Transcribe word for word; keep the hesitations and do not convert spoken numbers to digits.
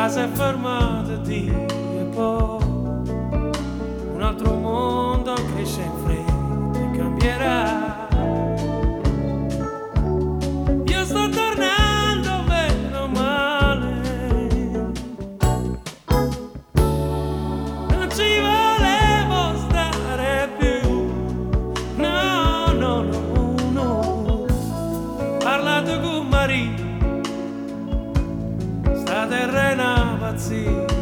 si è fermato di e poi un altro mondo cresce in fretta e cambierà. Io sto tornando meno male, non ci volevo stare più, no, no, no, no. Parlate con Maria, sta terrena pazzia.